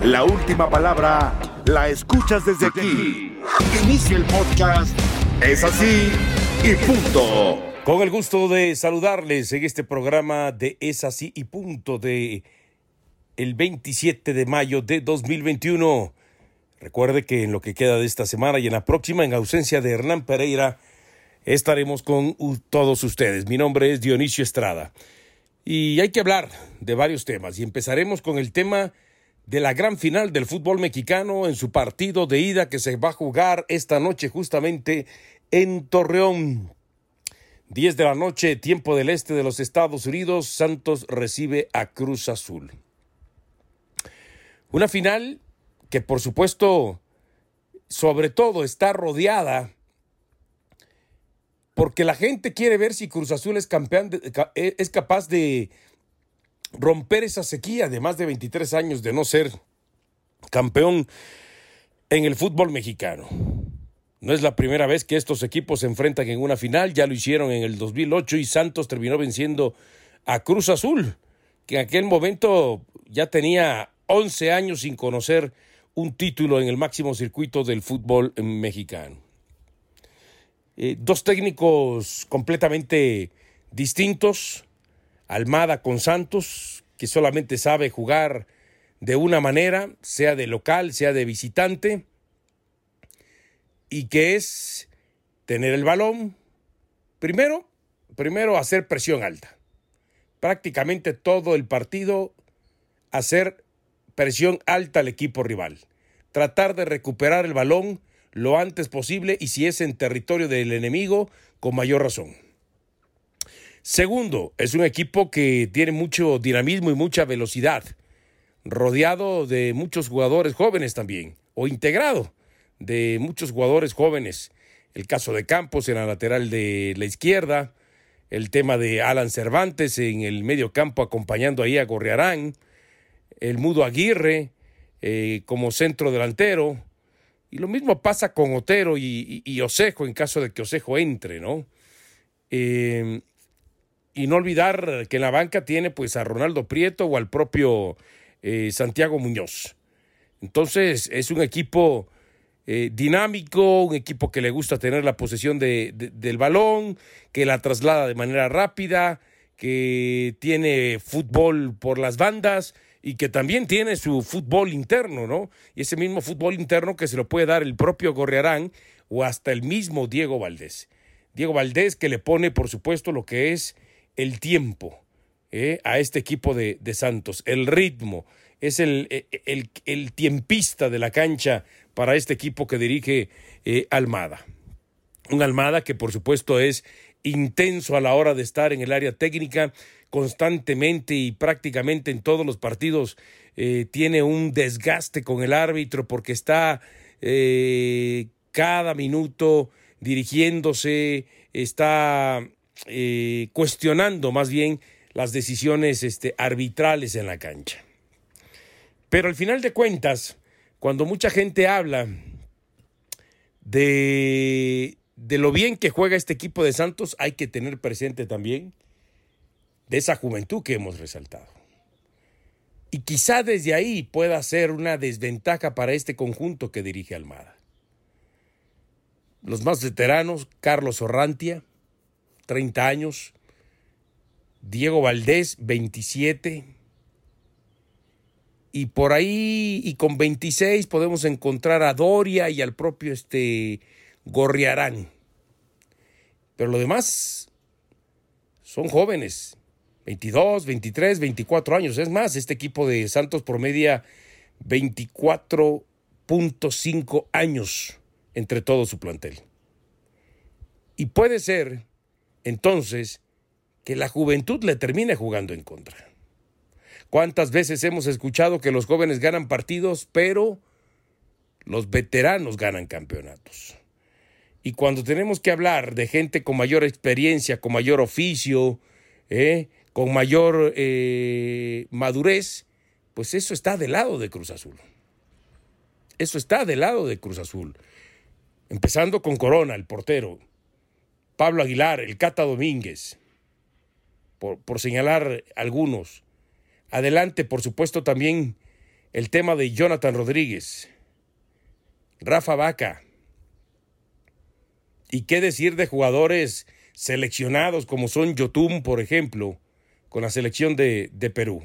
La última palabra la escuchas desde aquí. Inicia el podcast Es Así y Punto. Con el gusto de saludarles en este programa de Es Así y Punto de el 27 de mayo de 2021. Recuerde que en lo que queda de esta semana y en la próxima, en ausencia de Hernán Pereira, estaremos con todos ustedes. Mi nombre es Dionisio Estrada y hay que hablar de varios temas y empezaremos con el tema de la gran final del fútbol mexicano en su partido de ida que se va a jugar esta noche justamente en Torreón. 10 de la noche, tiempo del este de los Estados Unidos, Santos recibe a Cruz Azul. Una final que por supuesto, sobre todo está rodeada porque la gente quiere ver si Cruz Azul es campeón, es capaz de romper esa sequía de más de 23 años de no ser campeón en el fútbol mexicano. No es la primera vez que estos equipos se enfrentan en una final, ya lo hicieron en el 2008 y Santos terminó venciendo a Cruz Azul, que en aquel momento ya tenía 11 años sin conocer un título en el máximo circuito del fútbol mexicano. Dos técnicos completamente distintos, Almada con Santos, que solamente sabe jugar de una manera, sea de local, sea de visitante, y que es tener el balón, primero hacer presión alta. Prácticamente todo el partido hacer presión alta al equipo rival. Tratar de recuperar el balón lo antes posible y si es en territorio del enemigo, con mayor razón. Segundo, es un equipo que tiene mucho dinamismo y mucha velocidad, rodeado de muchos jugadores jóvenes también, o integrado de muchos jugadores jóvenes. El caso de Campos en la lateral de la izquierda, el tema de Alan Cervantes en el medio campo acompañando ahí a Gorriarán, el Mudo Aguirre como centro delantero, y lo mismo pasa con Otero y Osejo en caso de que Osejo entre, ¿no? Y no olvidar que en la banca tiene pues a Ronaldo Prieto o al propio Santiago Muñoz. Entonces es un equipo dinámico, un equipo que le gusta tener la posesión del balón, que la traslada de manera rápida, que tiene fútbol por las bandas y que también tiene su fútbol interno, ¿no? Y ese mismo fútbol interno que se lo puede dar el propio Gorriarán o hasta el mismo Diego Valdés. Diego Valdés que le pone, por supuesto, lo que es el tiempo a este equipo de Santos, el ritmo, es el tiempista de la cancha para este equipo que dirige Almada. Un Almada que por supuesto es intenso a la hora de estar en el área técnica, constantemente y prácticamente en todos los partidos tiene un desgaste con el árbitro porque está cada minuto dirigiéndose, está cuestionando más bien las decisiones arbitrales en la cancha. Pero al final de cuentas, cuando mucha gente habla de lo bien que juega este equipo de Santos, hay que tener presente también de esa juventud que hemos resaltado. Y quizá desde ahí pueda ser una desventaja para este conjunto que dirige Almada. Los más veteranos, Carlos Orrantia, 30 años, Diego Valdés, 27, y por ahí, y con 26 podemos encontrar a Doria y al propio Gorriarán. Pero lo demás son jóvenes, 22, 23, 24 años. Es más, este equipo de Santos promedia 24.5 años entre todo su plantel. Y puede ser entonces que la juventud le termine jugando en contra. ¿Cuántas veces hemos escuchado que los jóvenes ganan partidos, pero los veteranos ganan campeonatos? Y cuando tenemos que hablar de gente con mayor experiencia, con mayor oficio, con mayor madurez, pues eso está del lado de Cruz Azul. Eso está del lado de Cruz Azul. Empezando con Corona, el portero, Pablo Aguilar, el Cata Domínguez, por señalar algunos. Adelante, por supuesto, también el tema de Jonathan Rodríguez, Rafa Vaca. ¿Y qué decir de jugadores seleccionados como son Yotun, por ejemplo, con la selección de Perú?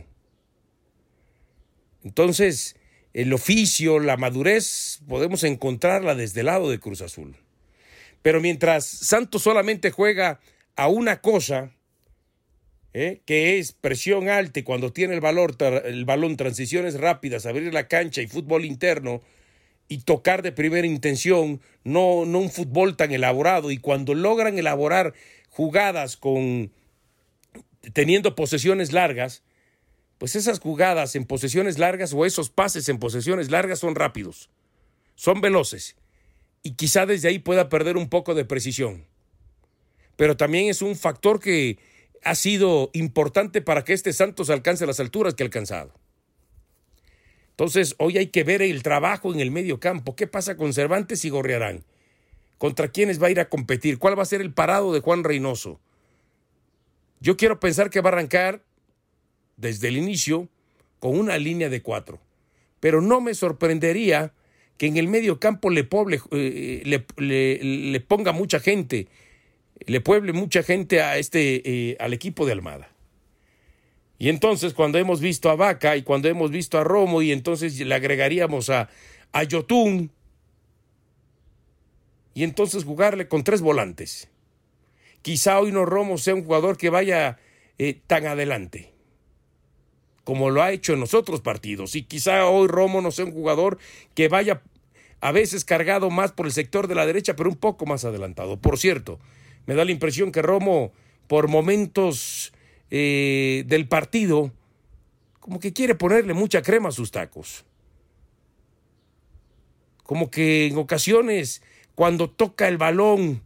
Entonces, el oficio, la madurez, podemos encontrarla desde el lado de Cruz Azul. Pero mientras Santos solamente juega a una cosa, que es presión alta y cuando tiene el balón, transiciones rápidas, abrir la cancha y fútbol interno y tocar de primera intención, no un fútbol tan elaborado, y cuando logran elaborar jugadas teniendo posesiones largas, pues esas jugadas en posesiones largas o esos pases en posesiones largas son rápidos, son veloces y quizá desde ahí pueda perder un poco de precisión. Pero también es un factor que ha sido importante para que este Santos alcance las alturas que ha alcanzado. Entonces, hoy hay que ver el trabajo en el medio campo. ¿Qué pasa con Cervantes y Gorriarán? ¿Contra quiénes va a ir a competir? ¿Cuál va a ser el parado de Juan Reynoso? Yo quiero pensar que va a arrancar desde el inicio con una línea de 4. Pero no me sorprendería que en el medio campo le ponga mucha gente, le pueble mucha gente al equipo de Almada. Y entonces cuando hemos visto a Vaca y cuando hemos visto a Romo y entonces le agregaríamos a Yotun y entonces jugarle con 3 volantes. Quizá hoy no Romo sea un jugador que vaya tan adelante como lo ha hecho en los otros partidos, y quizá hoy Romo no sea un jugador que vaya a veces cargado más por el sector de la derecha, pero un poco más adelantado. Por cierto, me da la impresión que Romo, por momentos del partido, como que quiere ponerle mucha crema a sus tacos. Como que en ocasiones, cuando toca el balón,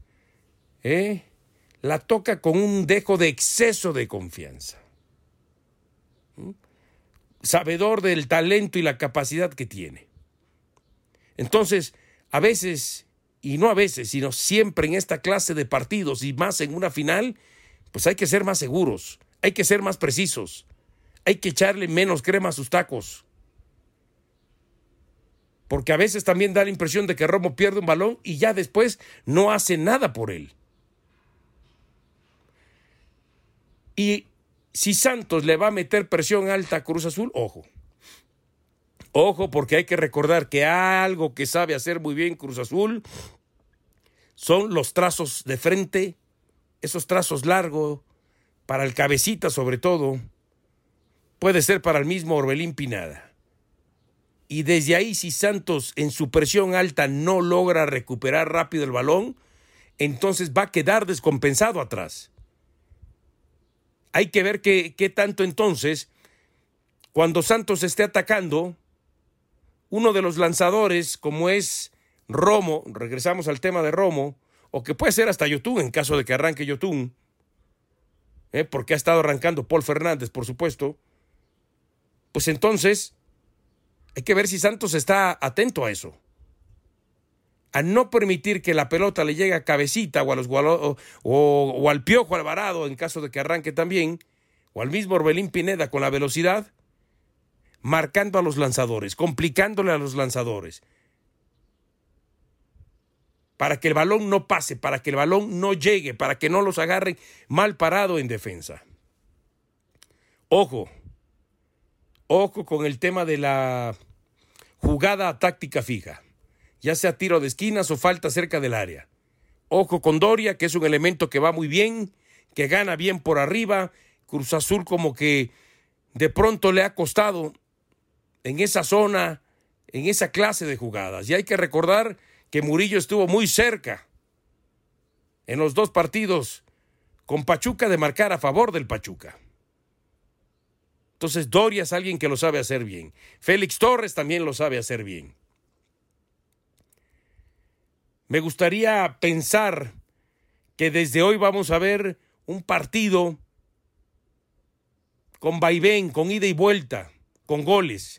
la toca con un dejo de exceso de confianza. Sabedor del talento y la capacidad que tiene. Entonces, a veces, y no a veces, sino siempre en esta clase de partidos y más en una final, pues hay que ser más seguros, hay que ser más precisos, hay que echarle menos crema a sus tacos. Porque a veces también da la impresión de que Romo pierde un balón y ya después no hace nada por él. Y si Santos le va a meter presión alta a Cruz Azul, ojo. Ojo, porque hay que recordar que algo que sabe hacer muy bien Cruz Azul son los trazos de frente, esos trazos largos, para el cabecita sobre todo, puede ser para el mismo Orbelín Pineda. Y desde ahí, si Santos en su presión alta no logra recuperar rápido el balón, entonces va a quedar descompensado atrás. Hay que ver qué tanto entonces, cuando Santos esté atacando, uno de los lanzadores, como es Romo, regresamos al tema de Romo, o que puede ser hasta Yotun en caso de que arranque Yotun, porque ha estado arrancando Paul Fernández, por supuesto, pues entonces hay que ver si Santos está atento a eso. A no permitir que la pelota le llegue a Cabecita o al Piojo Alvarado en caso de que arranque también, o al mismo Orbelín Pineda con la velocidad, marcando a los lanzadores, complicándole a los lanzadores, para que el balón no pase, para que el balón no llegue, para que no los agarren mal parado en defensa. Ojo con el tema de la jugada táctica fija, ya sea tiro de esquinas o falta cerca del área. Ojo con Doria, que es un elemento que va muy bien, que gana bien por arriba. Cruz Azul como que de pronto le ha costado en esa zona, en esa clase de jugadas. Y hay que recordar que Murillo estuvo muy cerca en los 2 partidos con Pachuca de marcar a favor del Pachuca. Entonces Doria es alguien que lo sabe hacer bien. Félix Torres también lo sabe hacer bien. Me gustaría pensar que desde hoy vamos a ver un partido con vaivén, con ida y vuelta, con goles.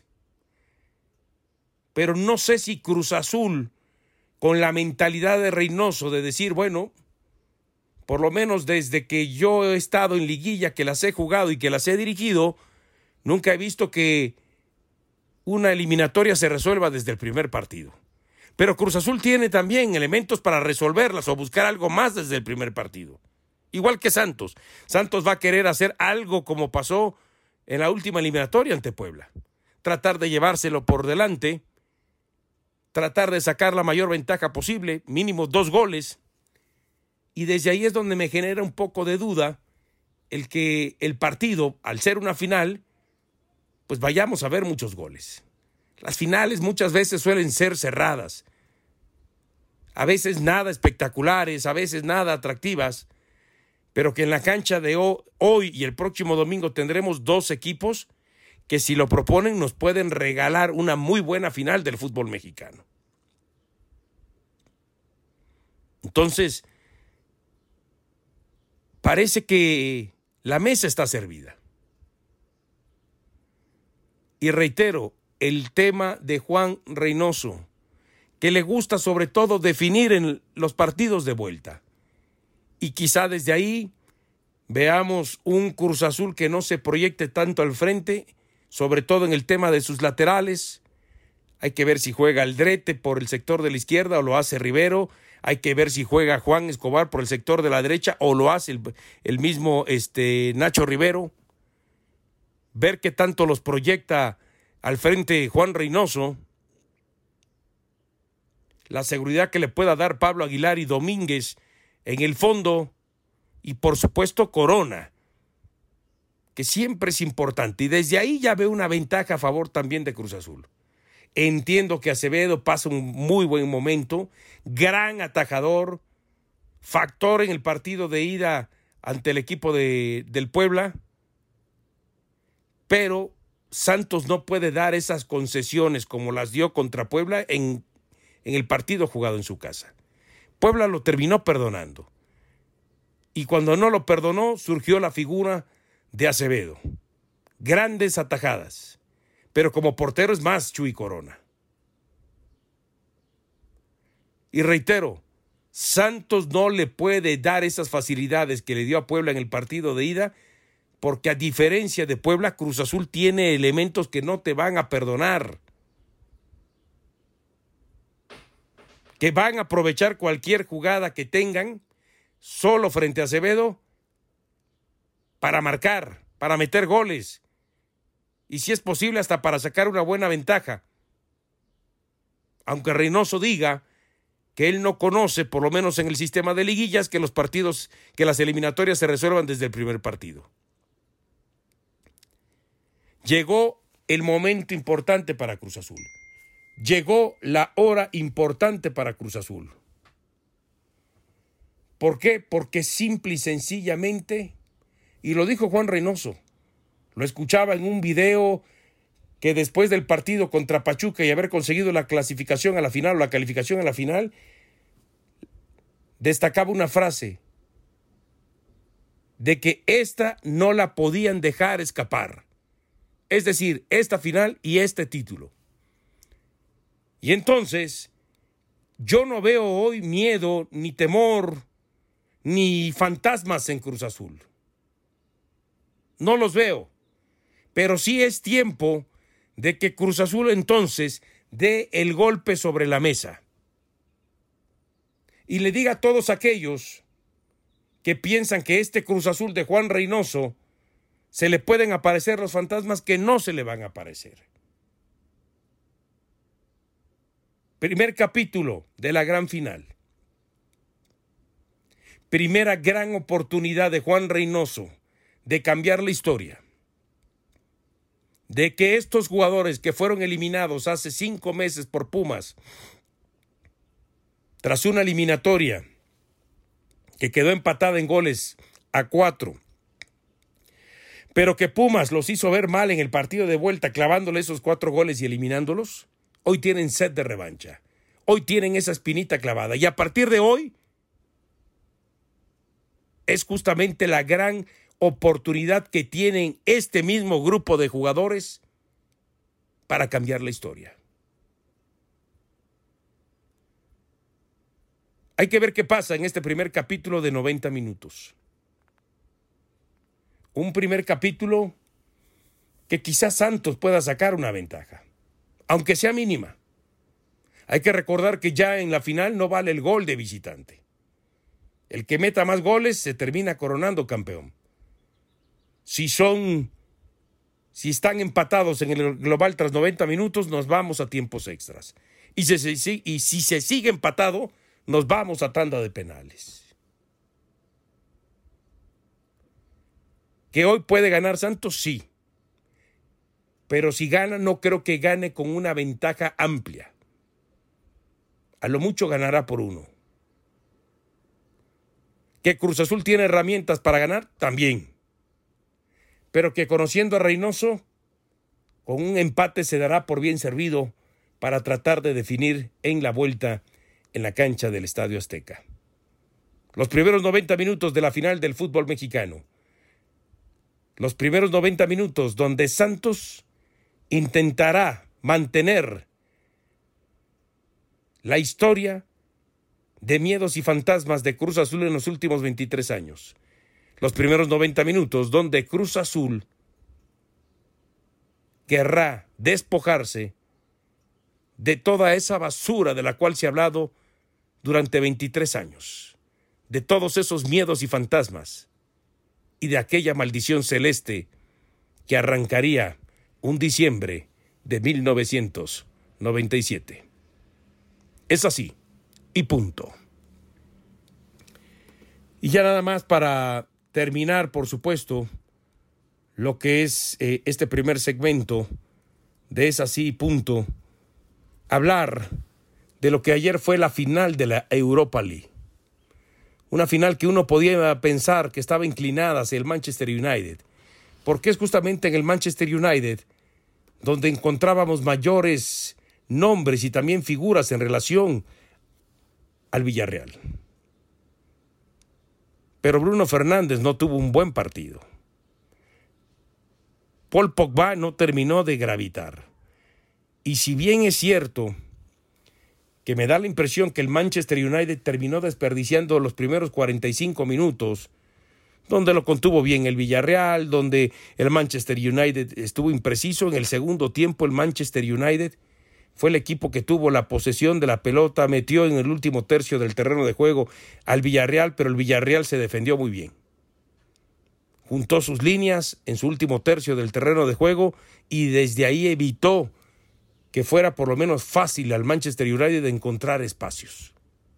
Pero no sé si Cruz Azul, con la mentalidad de Reynoso de decir, bueno, por lo menos desde que yo he estado en liguilla, que las he jugado y que las he dirigido, nunca he visto que una eliminatoria se resuelva desde el primer partido. Pero Cruz Azul tiene también elementos para resolverlas o buscar algo más desde el primer partido. Igual que Santos. Santos va a querer hacer algo como pasó en la última eliminatoria ante Puebla. Tratar de llevárselo por delante, tratar de sacar la mayor ventaja posible, mínimo 2 goles. Y desde ahí es donde me genera un poco de duda el que el partido, al ser una final, pues vayamos a ver muchos goles. Las finales muchas veces suelen ser cerradas, a veces nada espectaculares, a veces nada atractivas, pero que en la cancha de hoy y el próximo domingo tendremos 2 equipos que si lo proponen nos pueden regalar una muy buena final del fútbol mexicano. Entonces, parece que la mesa está servida. Y reitero, el tema de Juan Reynoso, que le gusta sobre todo definir en los partidos de vuelta. Y quizá desde ahí veamos un Cruz Azul que no se proyecte tanto al frente, sobre todo en el tema de sus laterales. Hay que ver si juega Aldrete por el sector de la izquierda o lo hace Rivero. Hay que ver si juega Juan Escobar por el sector de la derecha o lo hace el mismo Nacho Rivero. Ver qué tanto los proyecta al frente Juan Reynoso. La seguridad que le pueda dar Pablo Aguilar y Domínguez en el fondo. Y por supuesto Corona, que siempre es importante. Y desde ahí ya veo una ventaja a favor también de Cruz Azul. Entiendo que Acevedo pasa un muy buen momento, gran atajador, factor en el partido de ida ante el equipo del Puebla, pero Santos no puede dar esas concesiones como las dio contra Puebla en el partido jugado en su casa. Puebla lo terminó perdonando. Y cuando no lo perdonó, surgió la figura de Acevedo. Grandes atajadas. Pero como portero es más Chuy Corona. Y reitero, Santos no le puede dar esas facilidades que le dio a Puebla en el partido de ida, porque a diferencia de Puebla, Cruz Azul tiene elementos que no te van a perdonar, que van a aprovechar cualquier jugada que tengan solo frente a Acevedo para marcar, para meter goles y si es posible hasta para sacar una buena ventaja. Aunque Reynoso diga que él no conoce, por lo menos en el sistema de liguillas, que los partidos, que las eliminatorias se resuelvan desde el primer partido. Llegó el momento importante para Cruz Azul. Llegó la hora importante para Cruz Azul. ¿Por qué? Porque simple y sencillamente, y lo dijo Juan Reynoso, lo escuchaba en un video que después del partido contra Pachuca y haber conseguido la clasificación a la final o la calificación a la final, destacaba una frase de que esta no la podían dejar escapar. Es decir, esta final y este título. Y entonces, yo no veo hoy miedo, ni temor, ni fantasmas en Cruz Azul. No los veo. Pero sí es tiempo de que Cruz Azul entonces dé el golpe sobre la mesa. Y le diga a todos aquellos que piensan que este Cruz Azul de Juan Reynoso se le pueden aparecer los fantasmas, que no se le van a aparecer. Primer capítulo de la gran final. Primera gran oportunidad de Juan Reynoso de cambiar la historia. De que estos jugadores que fueron eliminados hace 5 meses por Pumas, tras una eliminatoria que quedó empatada en goles a 4, pero que Pumas los hizo ver mal en el partido de vuelta, clavándole esos 4 goles y eliminándolos, hoy tienen sed de revancha. Hoy tienen esa espinita clavada. Y a partir de hoy es justamente la gran oportunidad que tienen este mismo grupo de jugadores para cambiar la historia. Hay que ver qué pasa en este primer capítulo de 90 minutos. Un primer capítulo que quizás Santos pueda sacar una ventaja. aunque sea mínima. Hay que recordar que ya en la final no vale el gol de visitante. El que meta más goles se termina coronando campeón. Si están empatados en el global tras 90 minutos, nos vamos a tiempos extras. Y si se sigue empatado, nos vamos a tanda de penales. ¿Que hoy puede ganar Santos? Sí. Pero si gana, no creo que gane con una ventaja amplia. A lo mucho ganará por 1. ¿Que Cruz Azul tiene herramientas para ganar? También. Pero que conociendo a Reynoso, con un empate se dará por bien servido para tratar de definir en la vuelta en la cancha del Estadio Azteca. Los primeros 90 minutos de la final del fútbol mexicano. Los primeros 90 minutos donde Santos intentará mantener la historia de miedos y fantasmas de Cruz Azul en los últimos 23 años. Los primeros 90 minutos donde Cruz Azul querrá despojarse de toda esa basura de la cual se ha hablado durante 23 años, de todos esos miedos y fantasmas y de aquella maldición celeste que arrancaría un diciembre de 1997. Es así, y punto. Y ya nada más para terminar, por supuesto, lo que es este primer segmento de Es así, punto, hablar de lo que ayer fue la final de la Europa League. Una final que uno podía pensar que estaba inclinada hacia el Manchester United, porque es justamente en el Manchester United donde encontrábamos mayores nombres y también figuras en relación al Villarreal. Pero Bruno Fernández no tuvo un buen partido. Paul Pogba no terminó de gravitar. Y si bien es cierto que me da la impresión que el Manchester United terminó desperdiciando los primeros 45 minutos, donde lo contuvo bien el Villarreal, donde el Manchester United estuvo impreciso. En el segundo tiempo el Manchester United fue el equipo que tuvo la posesión de la pelota, metió en el último tercio del terreno de juego al Villarreal, pero el Villarreal se defendió muy bien. Juntó sus líneas en su último tercio del terreno de juego y desde ahí evitó que fuera por lo menos fácil al Manchester United de encontrar espacios.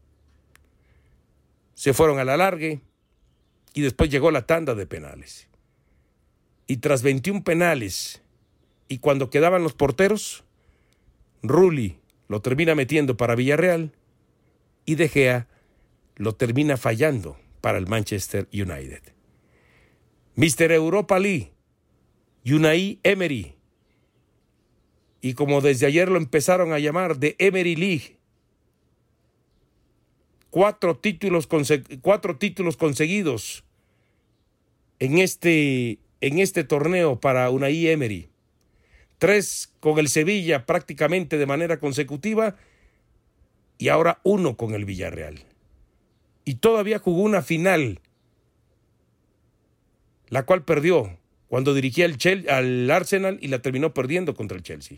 Se fueron a la largue y después llegó la tanda de penales. Y tras 21 penales, y cuando quedaban los porteros, Rulli lo termina metiendo para Villarreal y De Gea lo termina fallando para el Manchester United. Mr. Europa League, Unai Emery, y como desde ayer lo empezaron a llamar de Emery League, 4 títulos conseguidos en este torneo para Unai Emery. 3 con el Sevilla prácticamente de manera consecutiva y ahora 1 con el Villarreal. Y todavía jugó una final, la cual perdió cuando dirigía al Arsenal y la terminó perdiendo contra el Chelsea.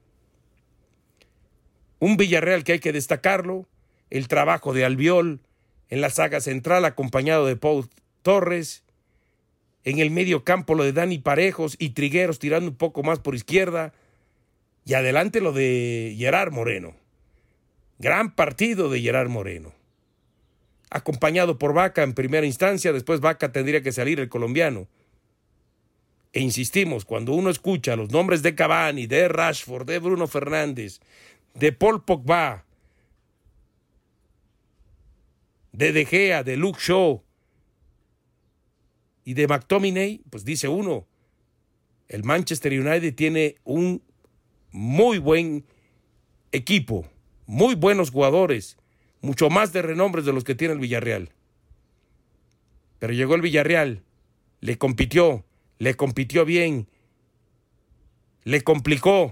Un Villarreal que hay que destacarlo, el trabajo de Albiol en la saga central acompañado de Pau Torres, en el medio campo lo de Dani Parejos y Trigueros tirando un poco más por izquierda, y adelante lo de Gerard Moreno. Gran partido de Gerard Moreno. Acompañado por Vaca en primera instancia, después Vaca tendría que salir el colombiano. E insistimos, cuando uno escucha los nombres de Cavani, de Rashford, de Bruno Fernández, de Paul Pogba, de Gea, de Luke Shaw y de McTominay, pues dice uno, el Manchester United tiene un muy buen equipo, muy buenos jugadores, mucho más de renombres de los que tiene el Villarreal. Pero llegó el Villarreal, le compitió bien, le complicó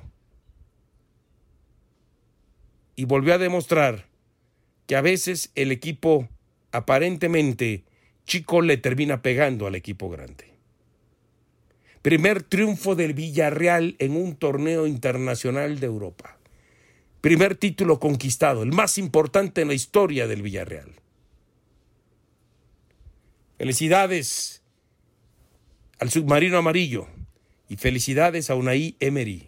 y volvió a demostrar que a veces el equipo aparentemente chico le termina pegando al equipo grande. Primer triunfo del Villarreal en un torneo internacional de Europa. Primer título conquistado, el más importante en la historia del Villarreal. Felicidades al submarino amarillo y felicidades a Unai Emery,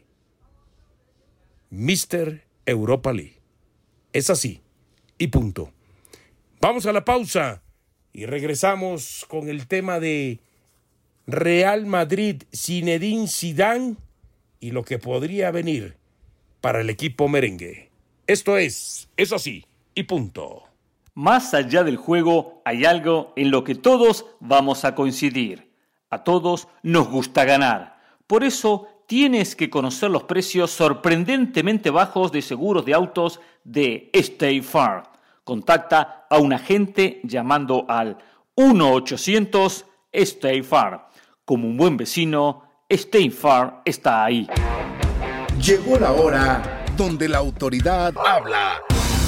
Mr. Europa League. Es así y punto. Vamos a la pausa y regresamos con el tema de Real Madrid, Zinedine Zidane y lo que podría venir para el equipo merengue. Esto es así y punto. Más allá del juego, hay algo en lo que todos vamos a coincidir. A todos nos gusta ganar. Por eso tienes que conocer los precios sorprendentemente bajos de seguros de autos de State Farm. Contacta a un agente llamando al 1-800 State Farm. Como un buen vecino, State Farm está ahí. Llegó la hora donde la autoridad habla.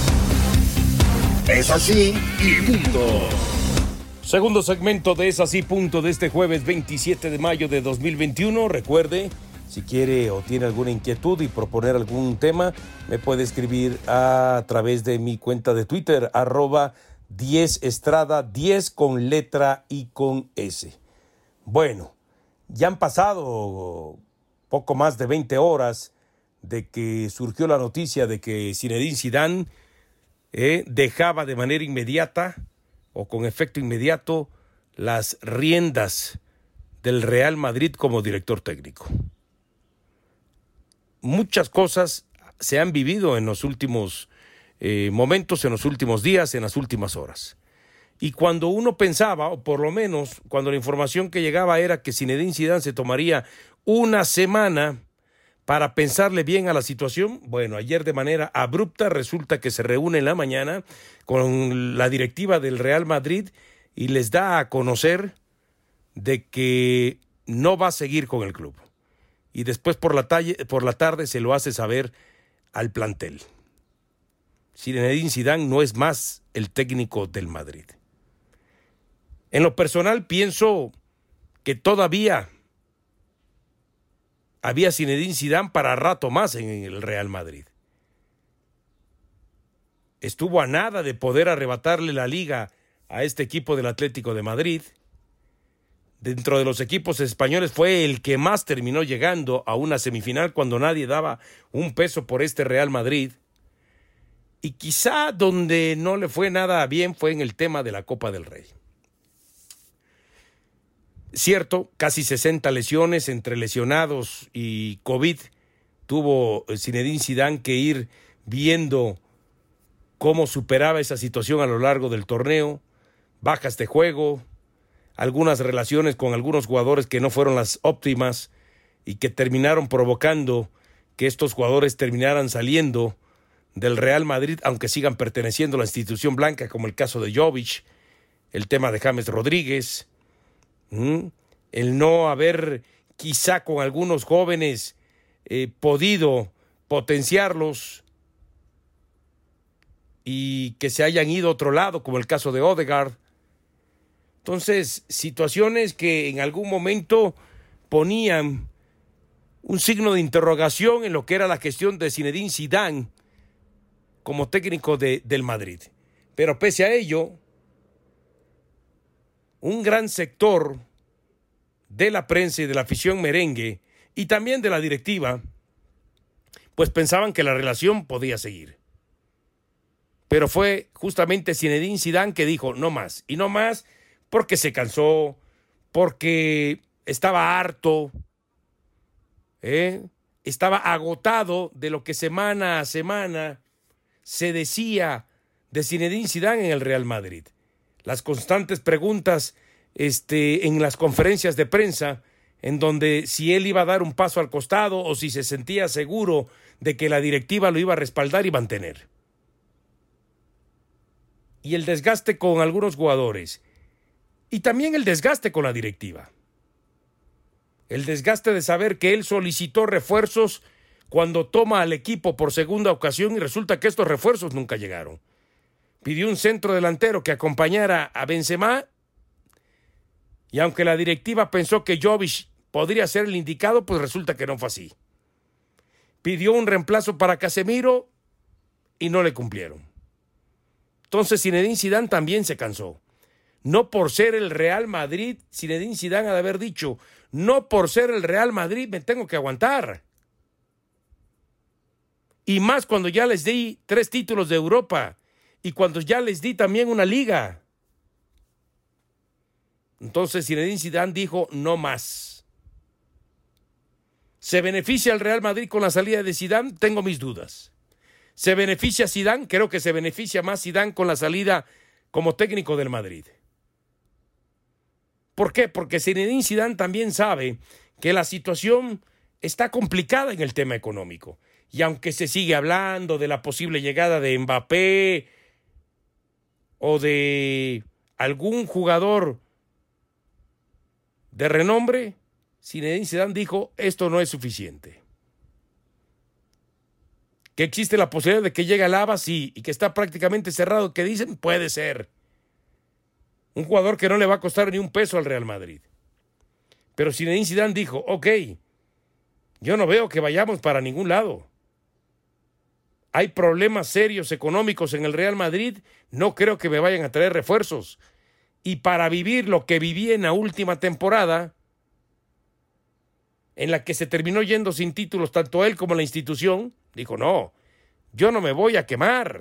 Es así y punto. Segundo segmento de Es así punto de este jueves 27 de mayo de 2021. Recuerde, si quiere o tiene alguna inquietud y proponer algún tema, me puede escribir a través de mi cuenta de Twitter, @10estrada, 10 con letra y con S. Bueno, ya han pasado poco más de 20 horas de que surgió la noticia de que Zinedine Zidane dejaba de manera inmediata o con efecto inmediato las riendas del Real Madrid como director técnico. Muchas cosas se han vivido en los últimos momentos, en los últimos días, en las últimas horas. Y cuando uno pensaba, o por lo menos cuando la información que llegaba era que Zinedine Zidane se tomaría una semana para pensarle bien a la situación, bueno, ayer de manera abrupta resulta que se reúne en la mañana con la directiva del Real Madrid y les da a conocer de que no va a seguir con el club. Y después por la tarde se lo hace saber al plantel. Zinedine Zidane no es más el técnico del Madrid. En lo personal pienso que todavía había Zinedine Zidane para rato más en el Real Madrid. Estuvo a nada de poder arrebatarle la liga a este equipo del Atlético de Madrid. Dentro de los equipos españoles fue el que más terminó llegando a una semifinal cuando nadie daba un peso por este Real Madrid. Y quizá donde no le fue nada bien fue en el tema de la Copa del Rey. Cierto, casi 60 lesiones entre lesionados y COVID. Tuvo Zinedine Zidane que ir viendo cómo superaba esa situación a lo largo del torneo. Bajas de juego, algunas relaciones con algunos jugadores que no fueron las óptimas y que terminaron provocando que estos jugadores terminaran saliendo del Real Madrid, aunque sigan perteneciendo a la institución blanca, como el caso de Jovic, el tema de James Rodríguez. El no haber quizá con algunos jóvenes podido potenciarlos y que se hayan ido a otro lado, como el caso de Odegaard. Entonces, situaciones que en algún momento ponían un signo de interrogación en lo que era la gestión de Zinedine Zidane como técnico del Madrid. Pero pese a ello, un gran sector de la prensa y de la afición merengue y también de la directiva, pues pensaban que la relación podía seguir. Pero fue justamente Zinedine Zidane que dijo no más, y no más porque se cansó, porque estaba harto, estaba agotado de lo que semana a semana se decía de Zinedine Zidane en el Real Madrid. Las constantes preguntas en las conferencias de prensa, en donde si él iba a dar un paso al costado o si se sentía seguro de que la directiva lo iba a respaldar y mantener. Y el desgaste con algunos jugadores. Y también el desgaste con la directiva. El desgaste de saber que él solicitó refuerzos cuando toma al equipo por segunda ocasión y resulta que estos refuerzos nunca llegaron. Pidió un centro delantero que acompañara a Benzema y aunque la directiva pensó que Jovic podría ser el indicado, pues resulta que no fue así. Pidió un reemplazo para Casemiro y no le cumplieron. Entonces Zinedine Zidane también se cansó. No por ser el Real Madrid, Zinedine Zidane ha de haber dicho, no por ser el Real Madrid me tengo que aguantar. Y más cuando ya les di 3 títulos de Europa y cuando ya les di también una liga. Entonces Zinedine Zidane dijo, no más. ¿Se beneficia el Real Madrid con la salida de Zidane? Tengo mis dudas. ¿Se beneficia Zidane? Creo que se beneficia más Zidane con la salida como técnico del Madrid. ¿Por qué? Porque Zinedine Zidane también sabe que la situación está complicada en el tema económico. Y aunque se sigue hablando de la posible llegada de Mbappé o de algún jugador de renombre, Zinedine Zidane dijo, esto no es suficiente. Que existe la posibilidad de que llegue Alaba, sí, y que está prácticamente cerrado, que dicen, puede ser. Un jugador que no le va a costar ni un peso al Real Madrid. Pero Zinedine Zidane dijo, ok, yo no veo que vayamos para ningún lado. Hay problemas serios económicos en el Real Madrid, no creo que me vayan a traer refuerzos. Y para vivir lo que viví en la última temporada, en la que se terminó yendo sin títulos tanto él como la institución, dijo, no, yo no me voy a quemar.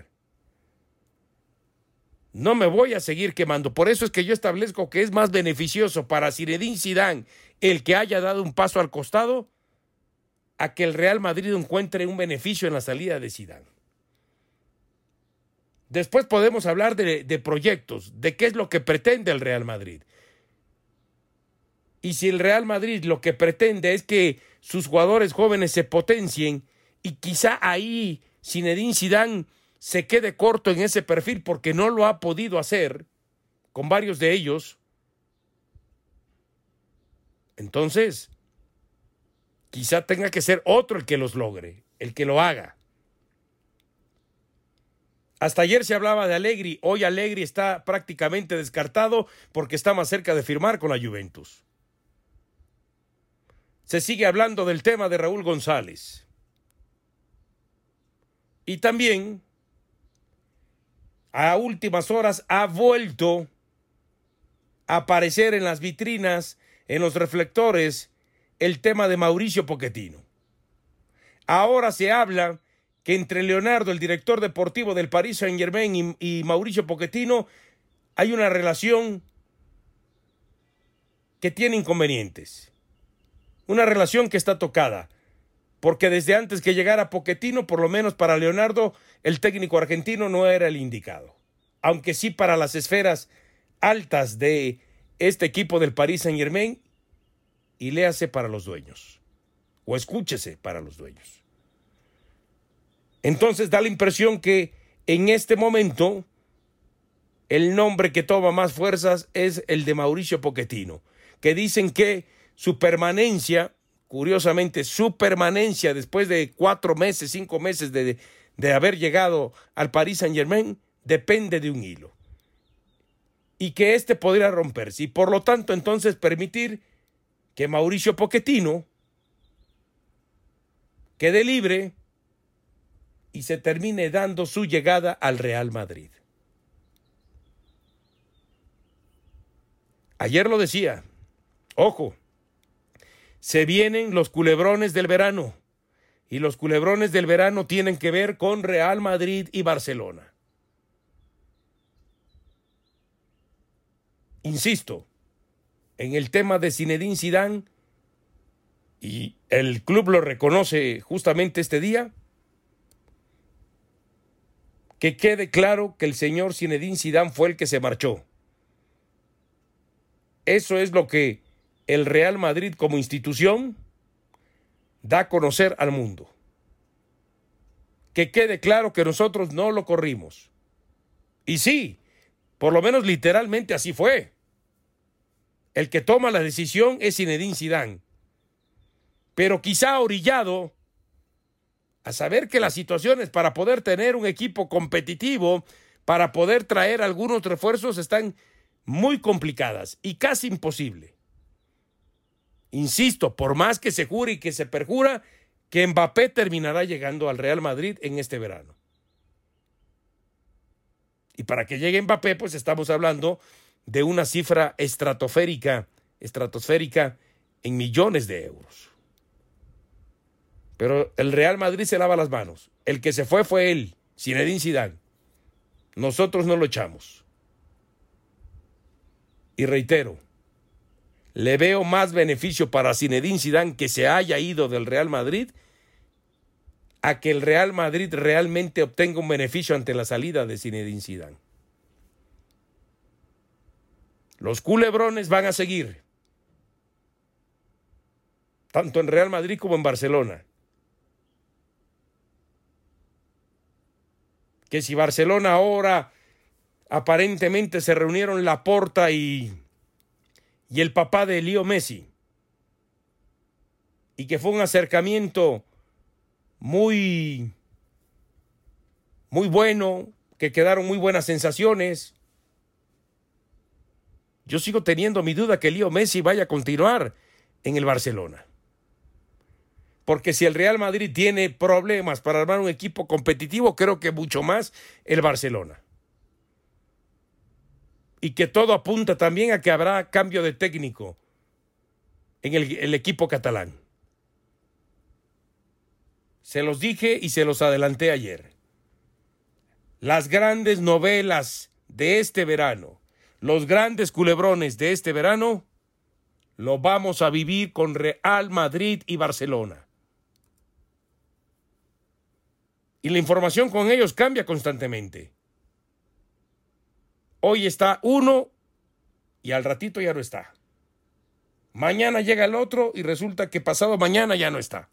No me voy a seguir quemando. Por eso es que yo establezco que es más beneficioso para Zinedine Zidane el que haya dado un paso al costado a que el Real Madrid encuentre un beneficio en la salida de Zidane. Después podemos hablar de proyectos, de qué es lo que pretende el Real Madrid. Y si el Real Madrid lo que pretende es que sus jugadores jóvenes se potencien y quizá ahí Zinedine Zidane se quede corto en ese perfil porque no lo ha podido hacer con varios de ellos, entonces quizá tenga que ser otro el que los logre, el que lo haga. Hasta ayer se hablaba de Allegri, hoy Allegri está prácticamente descartado porque está más cerca de firmar con la Juventus. Se sigue hablando del tema de Raúl González. Y también, a últimas horas, ha vuelto a aparecer en las vitrinas, en los reflectores, el tema de Mauricio Pochettino. Ahora se habla que entre Leonardo, el director deportivo del Paris Saint-Germain, y Mauricio Pochettino, hay una relación que tiene inconvenientes. Una relación que está tocada. Porque desde antes que llegara Pochettino, por lo menos para Leonardo, el técnico argentino no era el indicado. Aunque sí para las esferas altas de este equipo del Paris Saint-Germain, y léase para los dueños. O escúchese para los dueños. Entonces da la impresión que en este momento el nombre que toma más fuerzas es el de Mauricio Pochettino, que dicen que su permanencia, curiosamente su permanencia después de 4 meses, 5 meses de haber llegado al Paris Saint-Germain, depende de un hilo. Y que este podría romperse y por lo tanto entonces permitir que Mauricio Pochettino quede libre y se termine dando su llegada al Real Madrid. Ayer lo decía, ojo, se vienen los culebrones del verano y los culebrones del verano tienen que ver con Real Madrid y Barcelona. Insisto, en el tema de Zinedine Zidane, y el club lo reconoce justamente este día, que quede claro que el señor Zinedine Zidane fue el que se marchó. Eso es lo que el Real Madrid como institución da a conocer al mundo. Que quede claro que nosotros no lo corrimos. Y sí, por lo menos literalmente así fue. El que toma la decisión es Zinedine Zidane. Pero quizá orillado a saber que las situaciones para poder tener un equipo competitivo, para poder traer algunos refuerzos, están muy complicadas y casi imposible. Insisto, por más que se jure y que se perjura, que Mbappé terminará llegando al Real Madrid en este verano. Y para que llegue Mbappé, pues estamos hablando de una cifra estratosférica en millones de euros. Pero el Real Madrid se lava las manos. El que se fue él, Zinedine Zidane. Nosotros no lo echamos. Y reitero, le veo más beneficio para Zinedine Zidane que se haya ido del Real Madrid a que el Real Madrid realmente obtenga un beneficio ante la salida de Zinedine Zidane. Los culebrones van a seguir, tanto en Real Madrid como en Barcelona. Que si Barcelona ahora aparentemente se reunieron Laporta y el papá de Leo Messi, y que fue un acercamiento muy bueno, que quedaron muy buenas sensaciones. Yo sigo teniendo mi duda que Leo Messi vaya a continuar en el Barcelona. Porque si el Real Madrid tiene problemas para armar un equipo competitivo, creo que mucho más el Barcelona. Y que todo apunta también a que habrá cambio de técnico en el equipo catalán. Se los dije y se los adelanté ayer. Las grandes novelas de este verano, los grandes culebrones de este verano, lo vamos a vivir con Real Madrid y Barcelona. Y la información con ellos cambia constantemente. Hoy está uno y al ratito ya no está. Mañana llega el otro y resulta que pasado mañana ya no está.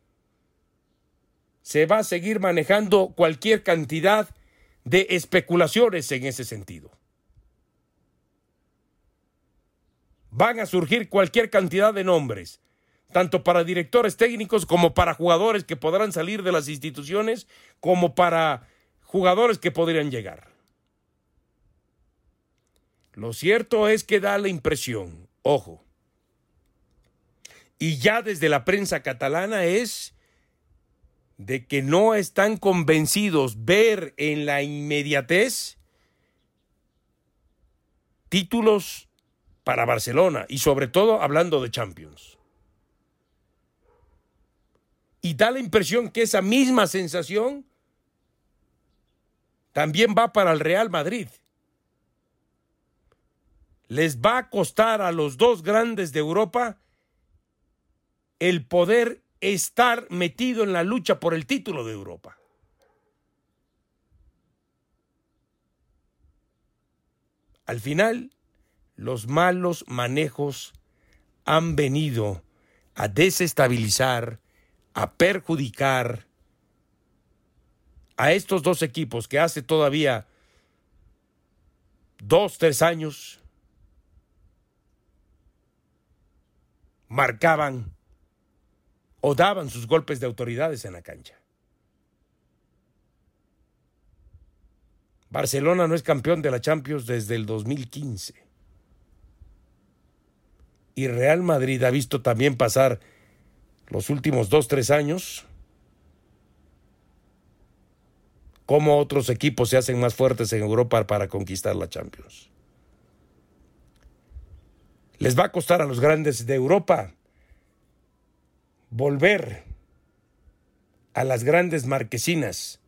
Se va a seguir manejando cualquier cantidad de especulaciones en ese sentido. Van a surgir cualquier cantidad de nombres, tanto para directores técnicos como para jugadores que podrán salir de las instituciones, como para jugadores que podrían llegar. Lo cierto es que da la impresión, ojo, y ya desde la prensa catalana es de que no están convencidos ver en la inmediatez títulos para Barcelona y sobre todo hablando de Champions. Y da la impresión que esa misma sensación también va para el Real Madrid. Les va a costar a los dos grandes de Europa el poder estar metido en la lucha por el título de Europa. Al final, los malos manejos han venido a desestabilizar, a perjudicar a estos dos equipos que hace todavía 2-3 años marcaban o daban sus golpes de autoridades en la cancha. Barcelona no es campeón de la Champions desde el 2015. Y Real Madrid ha visto también pasar los últimos 2-3 años cómo otros equipos se hacen más fuertes en Europa para conquistar la Champions. Les va a costar a los grandes de Europa volver a las grandes marquesinas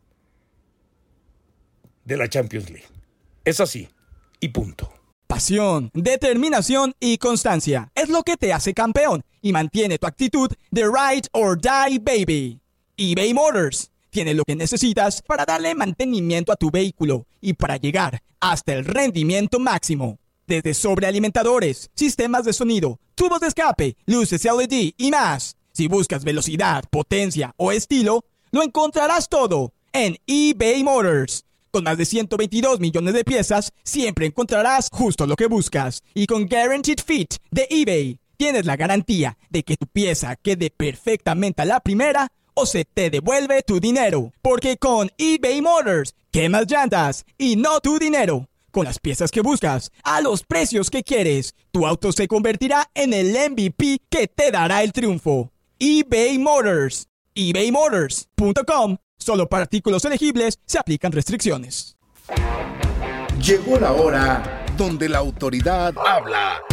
de la Champions League. Es así, y punto. Pasión, determinación y constancia es lo que te hace campeón y mantiene tu actitud de ride or die, baby. eBay Motors tiene lo que necesitas para darle mantenimiento a tu vehículo y para llegar hasta el rendimiento máximo. Desde sobrealimentadores, sistemas de sonido, tubos de escape, luces LED y más. Si buscas velocidad, potencia o estilo, lo encontrarás todo en eBay Motors. Con más de 122 millones de piezas, siempre encontrarás justo lo que buscas. Y con Guaranteed Fit de eBay, tienes la garantía de que tu pieza quede perfectamente a la primera o se te devuelve tu dinero. Porque con eBay Motors, quemas llantas y no tu dinero. Con las piezas que buscas, a los precios que quieres, tu auto se convertirá en el MVP que te dará el triunfo. eBay Motors. ebaymotors.com. Solo para artículos elegibles se aplican restricciones. Llegó la hora donde la autoridad habla.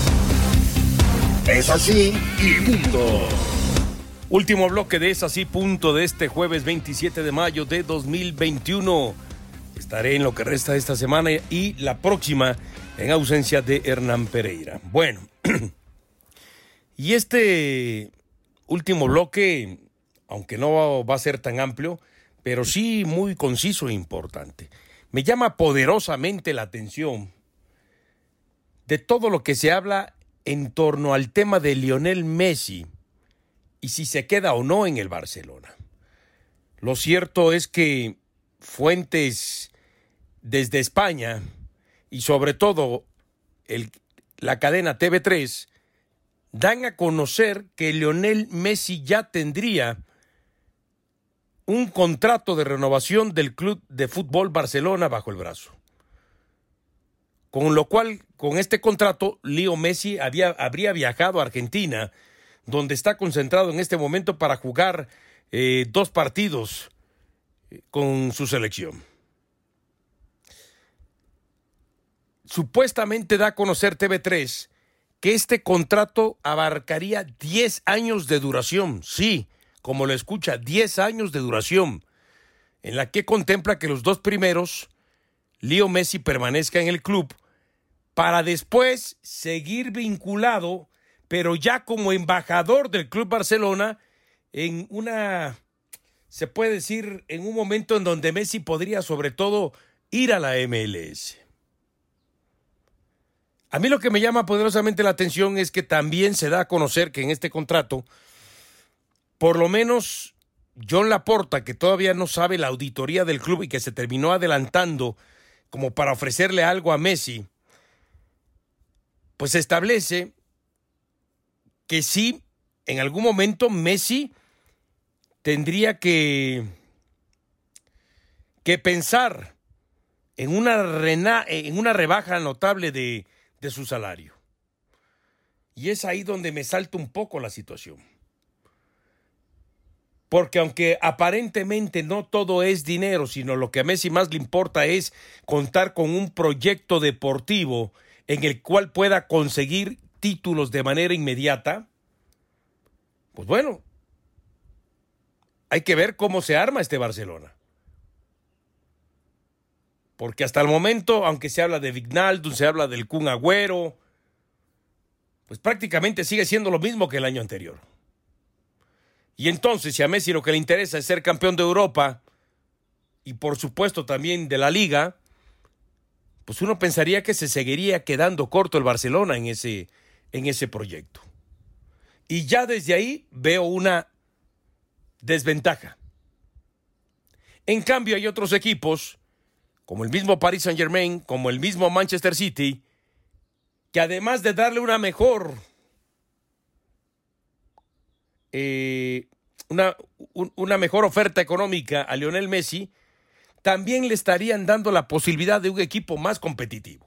Es así y punto. Último bloque de Es Así Punto de este jueves 27 de mayo de 2021. Estaré en lo que resta de esta semana y la próxima en ausencia de Hernán Pereira. Bueno, y este último bloque, aunque no va a ser tan amplio, pero sí muy conciso e importante. Me llama poderosamente la atención de todo lo que se habla en torno al tema de Lionel Messi y si se queda o no en el Barcelona. Lo cierto es que fuentes desde España y sobre todo la cadena TV3 dan a conocer que Lionel Messi ya tendría un contrato de renovación del Club de Fútbol Barcelona bajo el brazo. Con lo cual, con este contrato, Leo Messi habría viajado a Argentina, donde está concentrado en este momento para jugar 2 partidos con su selección. Supuestamente da a conocer TV3 que este contrato abarcaría 10 años de duración. Sí, como lo escucha, 10 años de duración, en la que contempla que los 2 primeros, Leo Messi permanezca en el club para después seguir vinculado, pero ya como embajador del Club Barcelona, en se puede decir, en un momento en donde Messi podría sobre todo ir a la MLS. A mí lo que me llama poderosamente la atención es que también se da a conocer que en este contrato, por lo menos John Laporta, que todavía no sabe la auditoría del club y que se terminó adelantando como para ofrecerle algo a Messi, pues establece que sí, en algún momento Messi tendría que pensar en una rebaja notable de su salario. Y es ahí donde me salta un poco la situación. Porque aunque aparentemente no todo es dinero, sino lo que a Messi más le importa es contar con un proyecto deportivo en el cual pueda conseguir títulos de manera inmediata, pues bueno, hay que ver cómo se arma este Barcelona. Porque hasta el momento, aunque se habla de Wijnaldum, se habla del Kun Agüero, pues prácticamente sigue siendo lo mismo que el año anterior. Y entonces, si a Messi lo que le interesa es ser campeón de Europa y por supuesto también de la Liga, pues uno pensaría que se seguiría quedando corto el Barcelona en ese proyecto. Y ya desde ahí veo una desventaja. En cambio, hay otros equipos, como el mismo Paris Saint-Germain, como el mismo Manchester City, que además de darle una mejor una mejor oferta económica a Lionel Messi, también le estarían dando la posibilidad de un equipo más competitivo.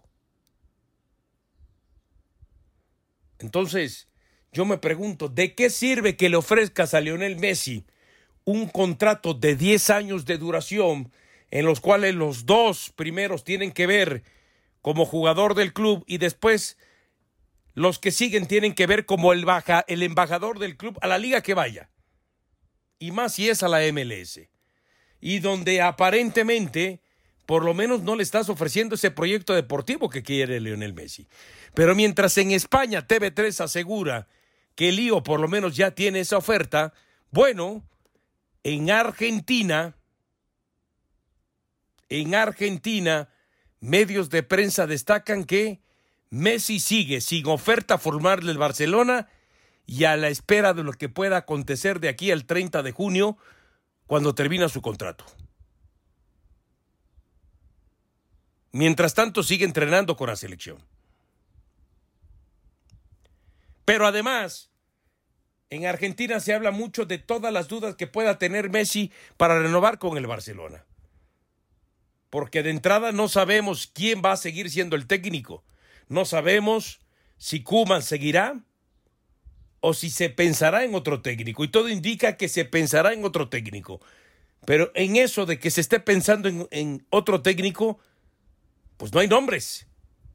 Entonces, yo me pregunto, ¿de qué sirve que le ofrezcas a Lionel Messi un contrato de 10 años de duración en los cuales los 2 primeros tienen que ver como jugador del club y después los que siguen tienen que ver como el embajador del club a la liga que vaya? Y más si es a la MLS. Y donde aparentemente, por lo menos no le estás ofreciendo ese proyecto deportivo que quiere Lionel Messi. Pero mientras en España TV3 asegura que Lío por lo menos ya tiene esa oferta, bueno, en Argentina, medios de prensa destacan que Messi sigue sin oferta formal del Barcelona y a la espera de lo que pueda acontecer de aquí al 30 de junio, cuando termina su contrato. Mientras tanto, sigue entrenando con la selección. Pero además, en Argentina se habla mucho de todas las dudas que pueda tener Messi para renovar con el Barcelona. porque de entrada no sabemos quién va a seguir siendo el técnico. No sabemos si Koeman seguirá o si se pensará en otro técnico. Y todo indica que se pensará en otro técnico. Pero en eso de que se esté pensando en otro técnico, pues no hay nombres.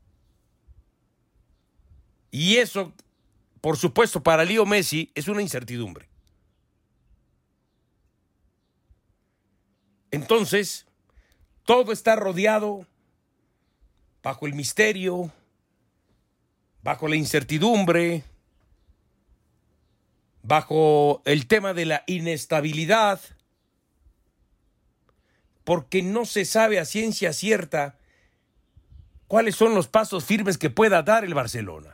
Y eso, por supuesto, para Leo Messi es una incertidumbre. Entonces, todo está rodeado bajo el misterio, bajo la incertidumbre, bajo el tema de la inestabilidad, porque no se sabe a ciencia cierta cuáles son los pasos firmes que pueda dar el Barcelona.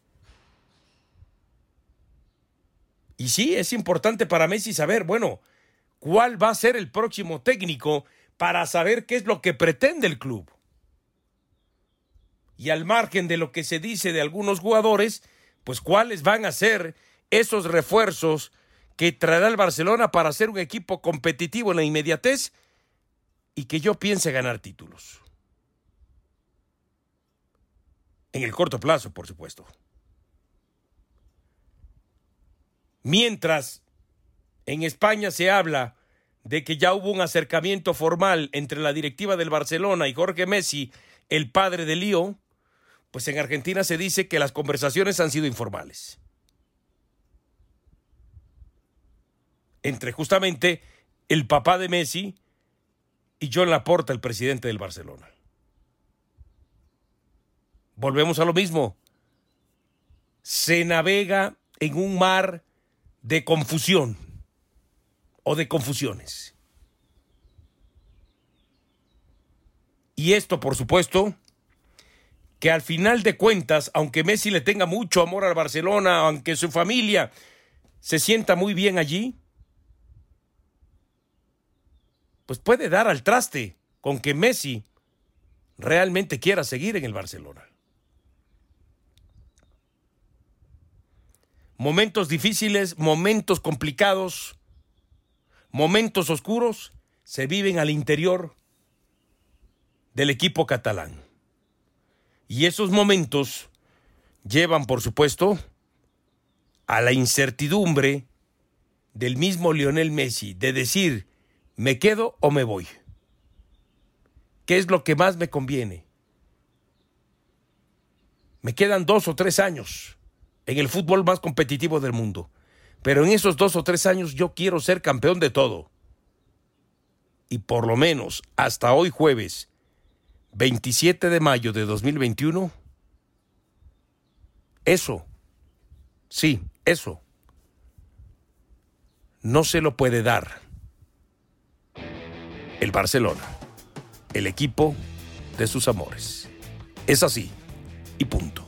Y sí, es importante para Messi saber, bueno, cuál va a ser el próximo técnico para saber qué es lo que pretende el club. Y al margen de lo que se dice de algunos jugadores, pues cuáles van a ser esos refuerzos que traerá el Barcelona para ser un equipo competitivo en la inmediatez y que yo piense ganar títulos. En el corto plazo, por supuesto. Mientras en España se habla de que ya hubo un acercamiento formal entre la directiva del Barcelona y Jorge Messi, el padre de Leo, pues en Argentina se dice que las conversaciones han sido informales. Entre justamente el papá de Messi y Joan Laporta, el presidente del Barcelona. Volvemos a lo mismo. Se navega en un mar de confusión o de confusiones. Y esto, por supuesto, que al final de cuentas, aunque Messi le tenga mucho amor al Barcelona, aunque su familia se sienta muy bien allí, pues puede dar al traste con que Messi realmente quiera seguir en el Barcelona. Momentos difíciles, momentos complicados, momentos oscuros se viven al interior del equipo catalán. Y esos momentos llevan, por supuesto, a la incertidumbre del mismo Lionel Messi de decir, ¿me quedo o me voy? ¿Qué es lo que más me conviene? Me quedan 2 o 3 años en el fútbol más competitivo del mundo. Pero en esos 2 o 3 años yo quiero ser campeón de todo. Y por lo menos hasta hoy jueves, 27 de mayo de 2021, eso, sí, eso, no se lo puede dar el Barcelona, el equipo de sus amores. Es así y punto.